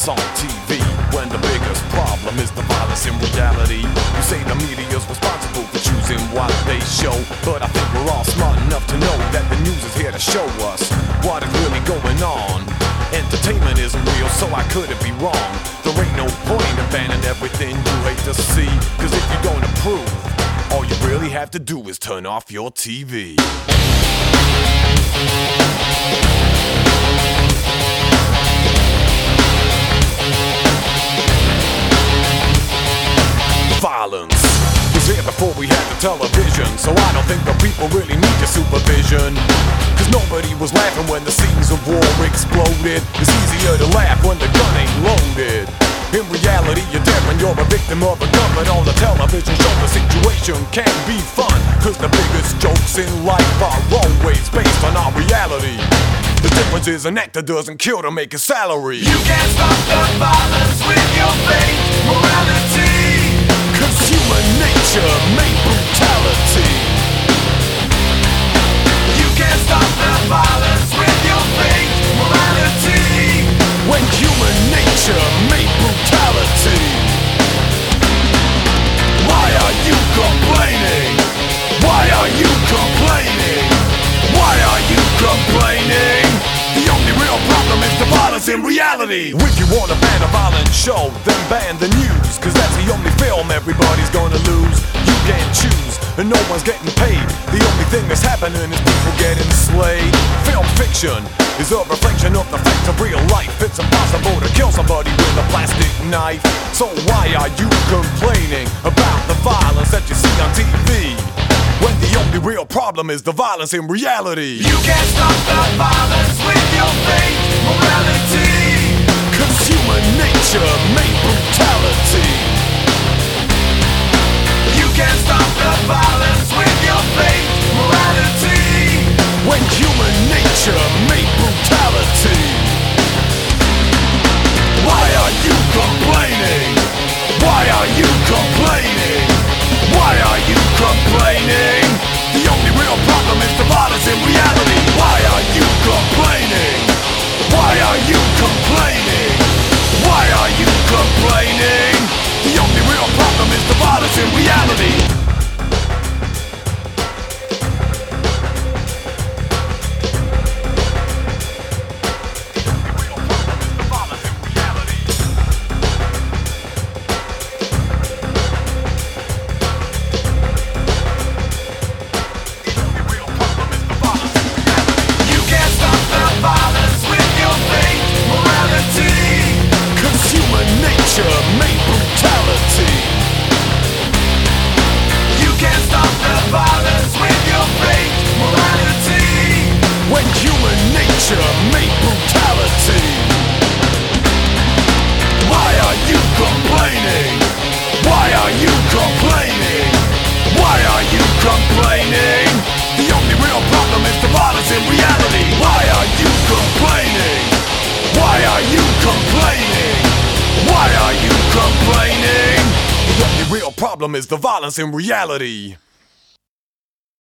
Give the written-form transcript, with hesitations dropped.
violence on TV, when the biggest problem is the violence in reality. You say the media's responsible for choosing what they show, but I think we're all smart enough to know that the news is here to show us what is really going on. Entertainment isn't real, so I couldn't be wrong. There ain't no point in banning everything you hate to see, cause if you don't approve, all you really have to do is turn off your TV. Violence was here before we had the television, so I don't think the people really need your supervision. Cause nobody was laughing when the scenes of war exploded. It's easier to laugh when the gun ain't loaded. In reality, you're dead when you're a victim of a gun, but on the television show the situation can be fun. Cause the biggest jokes in life are always based on our reality. The difference is an actor doesn't kill to make a salary. You can't stop the violence with your faith, morality. Cause human nature made brutality. You can't stop the violence with your faith, morality. When human nature made brutality. Why are you complaining? Why are you complaining? Why are you complaining? The only real problem is the violence in reality. If you want to ban a violent show, then ban the news, cause that's the only film everybody's gonna lose. You can't choose, and no one's getting paid. The only thing that's happening is people getting slayed. Film fiction is a reflection of the facts of real life. It's impossible to kill somebody with a plastic knife. So why are you complaining about the violence that you see on TV, when the only real problem is the violence in reality? You can't stop the violence with your faith, morality. Cause human nature made brutality. You can't stop the violence with your faith, morality. When human nature made brutality. Why are you complaining? Why are you complaining? Why are you complaining? The only real problem is the violence in reality. Why are you complaining? Why are you complaining? Why are you complaining? The only real problem is the violence in reality. Made brutality. You can't stop the violence with your faith, morality. When human nature made brutality. Why are you complaining? Why are you complaining? Why are you complaining? The only real problem is the violence in reality. Why are you complaining? Why are you complaining? Why are you complaining? The only real problem is the violence in reality.